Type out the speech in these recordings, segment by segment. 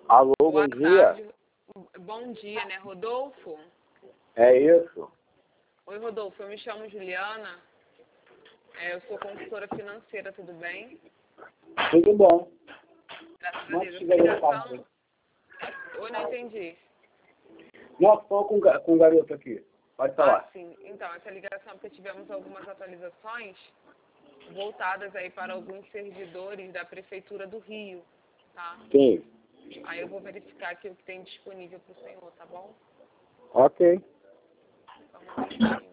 Alô, Boa bom dia. tarde. Bom dia, né, Rodolfo? É isso? Oi, Rodolfo, eu me chamo Juliana. Eu sou consultora financeira, tudo bem? Tudo bom. Graças a Não Deus. Essa precisa ligação... Oi, não entendi. Não, estou com o garoto aqui. Pode falar. Sim. Então, essa ligação é porque tivemos algumas atualizações voltadas aí para alguns servidores da Prefeitura do Rio, tá? Sim. Aí eu vou verificar aqui o que tem disponível para o senhor, tá bom? Ok. Só um momentinho.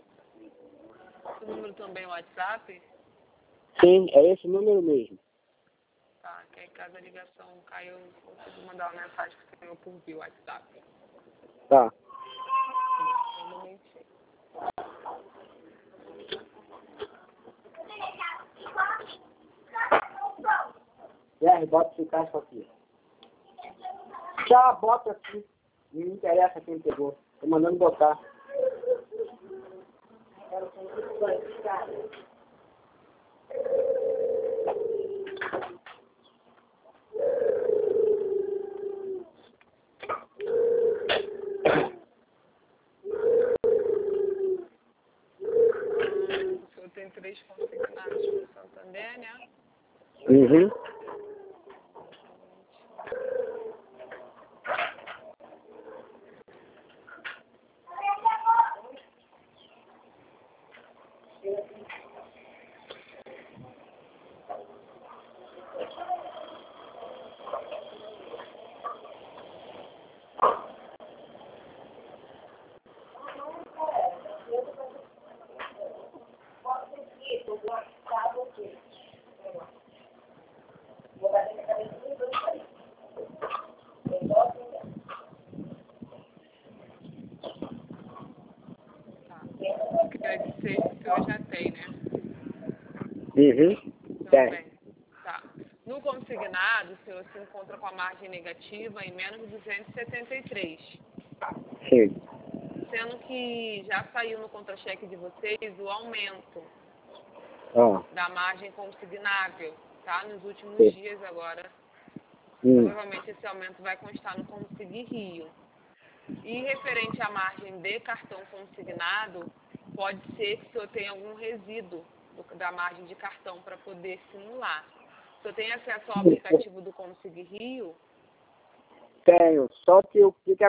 O número também é o WhatsApp? Sim, é esse número mesmo. Tá, que aí caso a ligação caia, eu consigo mandar uma mensagem para o senhor por via WhatsApp. Tá. Só um momentinho. Bota esse caixa aqui. Já bota aqui. Não me interessa quem pegou. Tô mandando botar. O senhor tem 3 consignados para o Santander, né? Uhum. Tá. O crédito 6 o senhor já tem, né? Uhum. Tem. Também. Tá. No consignado, o senhor se encontra com a margem negativa em menos de 273. Sim. Sendo que já saiu no contra-cheque de vocês o aumento Ah. da margem consignável, tá? Nos últimos Sim. dias agora. Hum. Provavelmente esse aumento vai constar no Consig Rio. E referente à margem de cartão consignado, pode ser que o senhor tenha algum resíduo da margem de cartão para poder simular. O senhor tem acesso ao aplicativo do Consig Rio? Tenho. Só que o que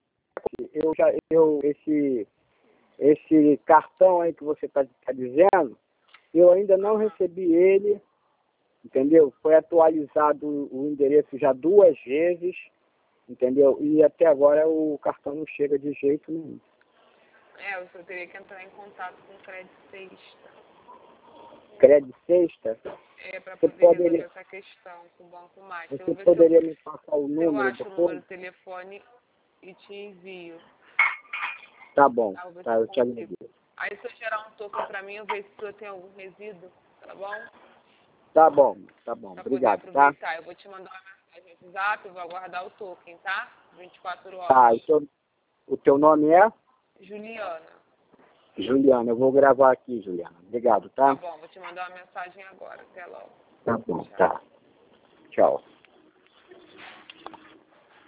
esse cartão aí que você está dizendo, eu ainda não recebi ele, entendeu? Foi atualizado o endereço já 2 vezes, entendeu? E até agora o cartão não chega de jeito nenhum. O senhor teria que entrar em contato com o Crédito Sexta. Crédito Sexta? Para Você poder resolver poderia, essa questão com o Banco Mais. você poderia me passar o Se eu número acho o número depois? de telefone e te envio. Tá bom, Tá, vou ver se tá, eu eu te consigo. agradeço. Aí se eu gerar um token para mim, eu vejo se o senhor tem algum resíduo, tá bom? Tá bom, Para poder obrigado, tá? aproveitar. Eu vou te mandar uma mensagem no WhatsApp, eu vou aguardar o token, tá? 24 horas. Tá, o teu nome é? Juliana. Juliana, eu vou gravar aqui, Juliana. Obrigado, Tá tá? bom, vou te mandar uma mensagem agora. Até logo. Tá bom, Tchau. tá. Tchau.